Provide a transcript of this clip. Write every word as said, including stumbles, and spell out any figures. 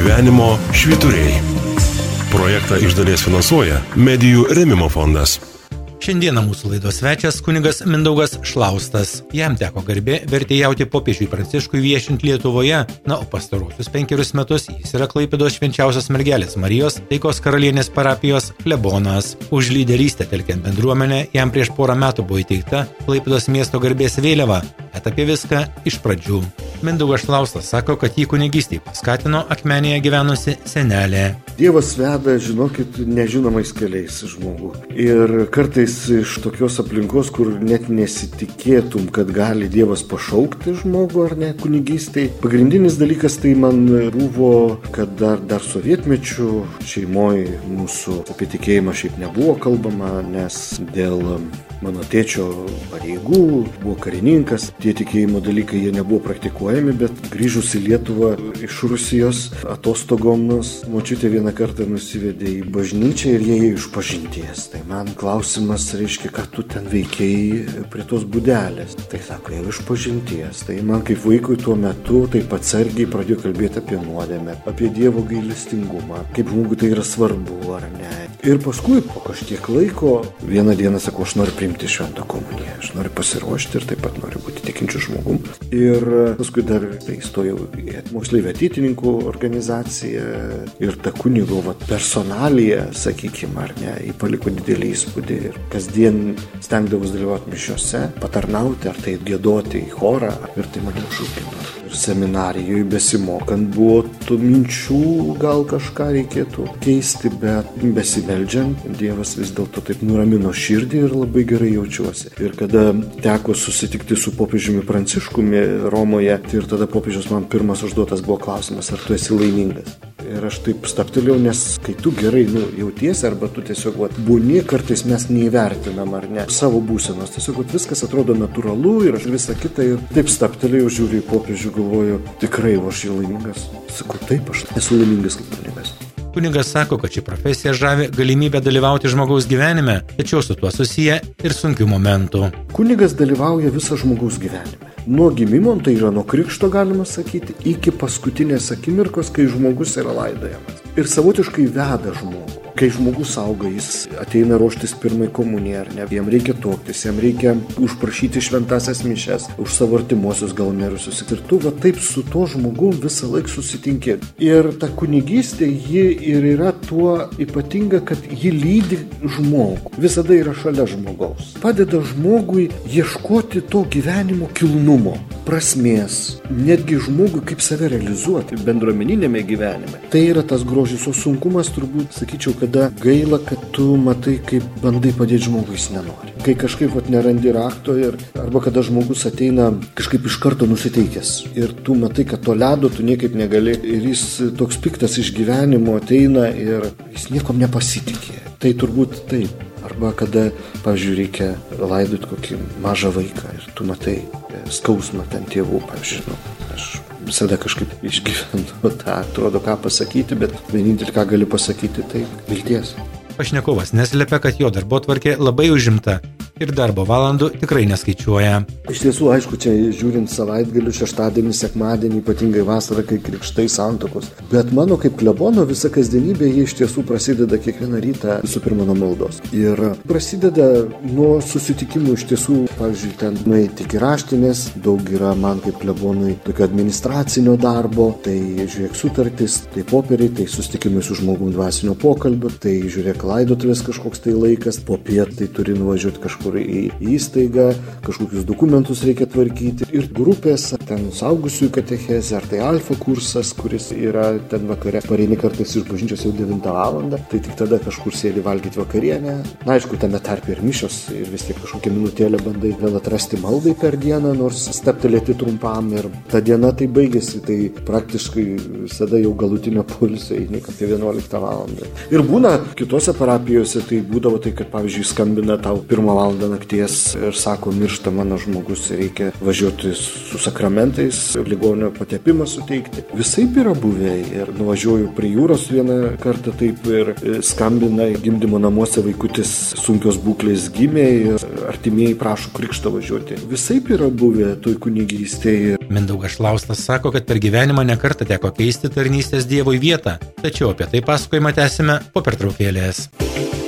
Gyvenimo švyturiai. Projektą iš dalies finansuoja Medijų rėmimo fondas. Šiandieną mūsų laidos svečias kunigas Mindaugas Šlaustas. Jam teko garbė vertėjauti popiežiui Pranciškui viešint Lietuvoje, na, o pastarosius penkerius metus jis yra Klaipėdos Švenčiausios Mergelės Marijos Taikos karalienės parapijos klebonas. Už lyderystę telkiant bendruomenę jam prieš porą metų buvo įteikta Klaipėdos miesto garbės vėliava, bet apie viską iš pradžių. Mindaugas Šlaustas sako, kad jį kunigystei paskatino Akmenėje gyvenusi senelė. Dievas veda, žinokit, nežinomais keliais žmogų. Ir kartais iš tokios aplinkos, kur net nesitikėtum, kad gali Dievas pašaukti žmogų ar ne kunigystei. Pagrindinis dalykas tai man buvo, kad dar, dar sovietmečių šeimoje mūsų apie tikėjimą šiaip nebuvo kalbama, nes dėl mano tėčio pareigų buvo karininkas. Tie tikėjimo dalykai jie nebuvo praktikuojami, bet grįžus į Lietuvą iš Rusijos atostogom, močiutė vieną kartą nusivedė į bažnyčią ir jie ėjo iš pažinties. Tai man klausimas, reiškia, ką tu ten veikiai prie tos būdelės. Tai sako, jau iš pažinties. Tai man kaip vaikui tuo metu taip atsargiai pradėjo kalbėti apie nuodėmę, apie Dievo gailestingumą, kaip žmogui tai yra svarbu ar ne. Ir paskui po kažkiek laiko vieną dieną sako, aš noriu priimti šventą komuniją, aš noriu pasiruošti ir taip pat noriu būti tikinčiu žmogum. Ir paskui dar tai įstojau į moksleivių ateitininkų organizaciją ir ta kunigo vat, personalija, sakykime, ar ne, jį paliko didelį įspūdį. Ir kasdien stengdavus dalyvauti mišiose, patarnauti, ar tai giedoti į chorą, ir tai mane žūkino. Ir seminarijoje besimokant buvo tų minčių, gal kažką reikėtų keisti, bet besimeldžiant, Dievas vis dėlto taip nuramino širdį ir labai gerai jaučiuosi. Ir kada teko susitikti su popiežiumi Pranciškumi Romoje, tai ir tada popiežius man pirmas užduotas buvo klausimas, ar tu esi laimingas. Ir aš taip staptelėjau, nes kai tu gerai nu, jautiesi, arba tu tiesiog vat, būni, kartais mes neįvertinam ar ne savo būsenos. Tiesiog vat, viskas atrodo natūralu ir aš visą kitą ir taip staptelėjau, žiūriu į popiežių, galvoju, tikrai aš jau laimingas. Sakau, taip, aš esu laimingas kaip kunigas. Kunigas sako, kad ši profesija žavi galimybę dalyvauti žmogaus gyvenime, tačiau su tuo susiję ir sunkių momentų. Kunigas dalyvauja visą žmogaus gyvenime. Nuo gimimo, tai yra nuo krikšto galima sakyti, iki paskutinės akimirkos, kai žmogus yra laidojamas. Ir savotiškai veda žmogų. Kai žmogus auga, jis ateina ruoštis pirmai komunijai, ar ne, jam reikia tuoktis, jam reikia užprašyti šventasias mišias, už savo artimuosius gal mirusius. Ir tu va taip su tuo žmogum visą laiką susitinki. Ir ta kunigystė, ji ir yra tuo ypatinga, kad ji lydi žmogų. Visada yra šalia žmogaus. Padeda žmogui ieškoti to gyvenimo kilnumo, prasmės, netgi žmogui kaip save realizuoti bendruomeninėme gyvenime. Tai yra tas grožis, o sunkumas turbūt, sakyčiau, kada gaila, kad tu matai, kaip bandai padėti žmogui, jis nenori. Kai kažkaip vat, nerandi rakto ir, arba kada žmogus ateina kažkaip iš karto nusiteikęs ir tu matai, kad to ledo tu niekaip negali ir jis toks piktas iš gyvenimo ateina ir jis niekom nepasitikė. Tai turbūt taip. Arba kada, pavyzdžiui, reikia laidoti kokį mažą vaiką ir tu matai skausmą ten tėvų, pavyzdžiui, nu, aš visada kažkaip išgyvenu tą, atrodo ką pasakyti, bet vienintelį ką galiu pasakyti, tai vilties. Pašnekovas neslepia, kad jo darbotvarkė labai užimta ir darbo valandų tikrai neskaičiuoja. Iš tiesų, aišku, čia žiūrint savaitgalių, šeštadienį, sekmadienį, ypatingai vasarą, kai krikštai santuokos. Bet mano kaip klebono visa kasdienybė, jie iš tiesų prasideda kiekvieną rytą visų pirma nuo maldos. Ir prasideda nuo susitikimų iš tiesų, pavyzdžiui, ten nueiti iki raštinės, daug yra man kaip klebonui tokio administracinio darbo, tai žiūrėk sutartis, tai popieriai, tai susitikimai su žmogum dvasinio pokalbio, tai žiūrėk laidotuvės kažkoks tai laikas, po piet tai turi nuvažiuoti kažkur į įstaigą, kažkokius dokumentus reikia tvarkyti. Ir grupės, ten suaugusiųjų katechezė, ar tai alfa kursas, kuris yra ten vakare, pareini kartais iš bažnyčios jau devintą valandą, tai tik tada kažkur sėdi valgyti vakarienę. Na, aišku, tame tarpe ir mišios, ir vis tiek kažkokią minutėlę bandai vėl atrasti maldai per dieną, nors steptelėti trumpam, ir ta diena tai baigėsi, tai praktiškai visada jau galutinio poilsio eini apie vienuoliktą valandą. Ir būna kitose parapijose, tai būdavo tai, kad pavyzdžiui skambina tau pirmą valandą valandą nakties ir sako, miršta mano žmogus, reikia važiuoti su sakramentais, ligonio patepimą suteikti. Visaip yra buvę ir nuvažiuoju prie jūros vieną kartą taip ir skambina gimdymo namuose vaikutis sunkios būklės gimė ir artimieji prašo krikštą važiuoti. Visaip yra buvę toj kunigystėje. Mindaugas Šlaustas sako, kad per gyvenimą nekartą teko keisti tarnystės Dievui vietą, tačiau apie tai pasakojimą tęsime po pertraukėlės.